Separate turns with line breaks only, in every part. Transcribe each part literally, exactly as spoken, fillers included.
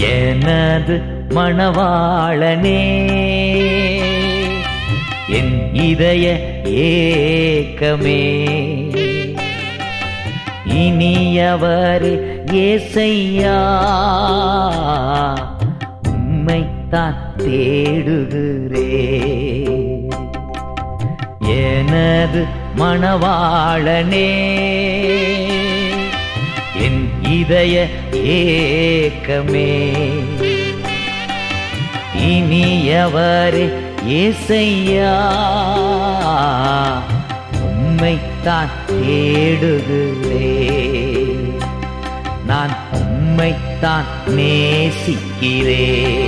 எனது மணவாளனே, என் இதய ஏக்கமே, இனியவரே ஏசையா, உம்மைத்தான் தேடுகிறே. எனது மணவாளனே, என் இதய ஏக்கமே, இனியவரே ஏசையா, உம்மைத்தான் தேடுகிறே. நான் உம்மைத்தான் நேசிக்கிறே.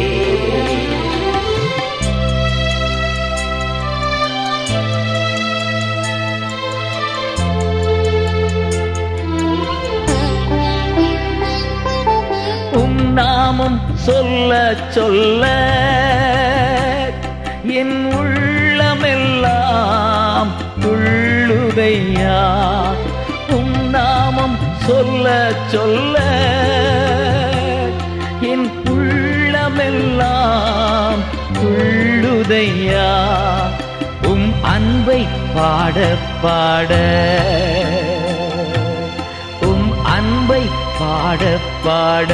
உம் நாமம் சொல்ல சொல்ல என் உள்ளமெல்லாம் துள்ளுதையா. உம் நாமம் சொல்ல சொல்ல என் உள்ளமெல்லாம் துள்ளுதையா. உம் அன்பை பாட பாட, உம் அன்பை பாட பாட,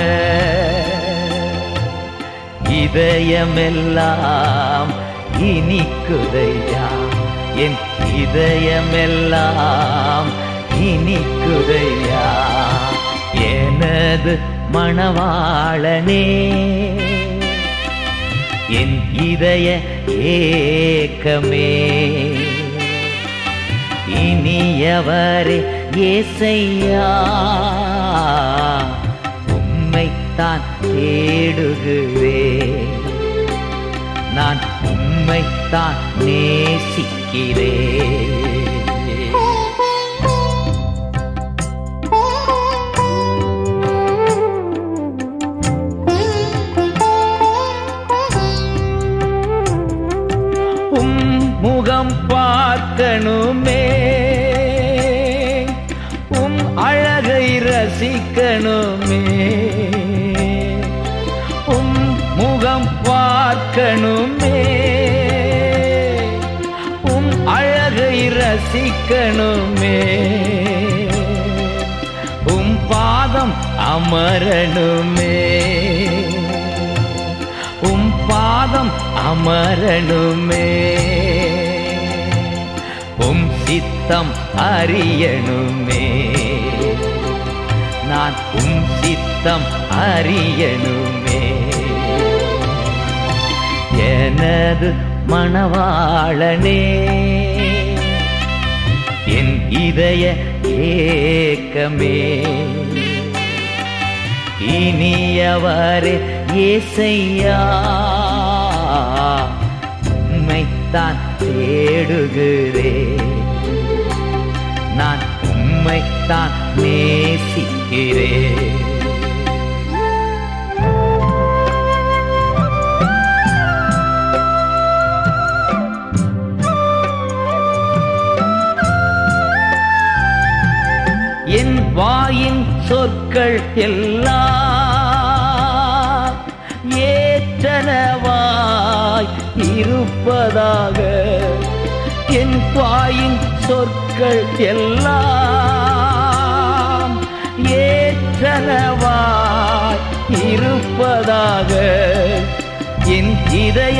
இதயமெல்லாம் இனிக்குதையா. என் இதயமெல்லாம் இனிக்குதையா. எனது மணவாளனே, என் இதய ஏக்கமே, இனியவரே ஏசையா, உம்மைத்தான் தேடுகிறே. நான் உம்மைத்தான் நேசிக்கிறே. உம் முகம் பார்க்கணுமே, உம் அழகை ரசிக்கணுமே, உம் முகம் பார்க்கணுமே, உம் அழகை ரசிக்கணுமே, உம் பாதம் அமரணுமே, உம் பாதம் அமரணுமே, உம் சித்தம் அறியணுமே, நான் உம் சித்தம் அறியணுமே. எனது மணவாளனே, என் இதய ஏக்கமே, இனியவரே ஏசையா, உம்மைத்தான் தேடுகிறே. நான் உம்மைத்தான் நேசிக்கிறே. என் வாயின் சொற்கள் எல்லாம் ஏற்றனவாய் இருப்பதாக. என் வாயின் சொற்கள் எல்லாம் ஏற்றனவாய் இருப்பதாக. என் இதய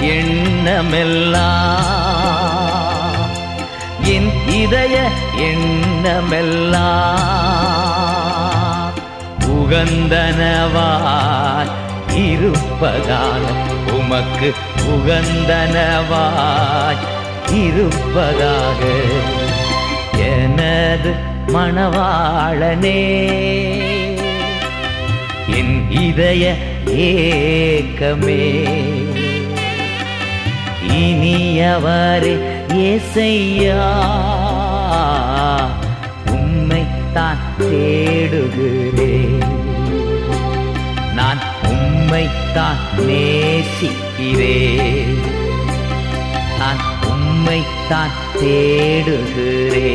எண்ணமெல்லாம், என் இதய எண்ணமெல்லாம் உகந்தனவாய் இருப்பதாக. உமக்கு உகந்தனவாய் இருப்பதாக. எனது மணவாளனே, என் இதய ஏக்கமே, இனியவரே ஏசையா, உம்மைத்தான் தேடுகிறே. நான் உம்மைத்தான் நேசிக்கிறே. நான் உம்மைத்தான் தேடுகிறே.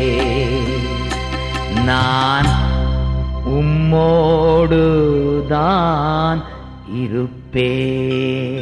நான் உம்மோடுதான் இருப்பேன்.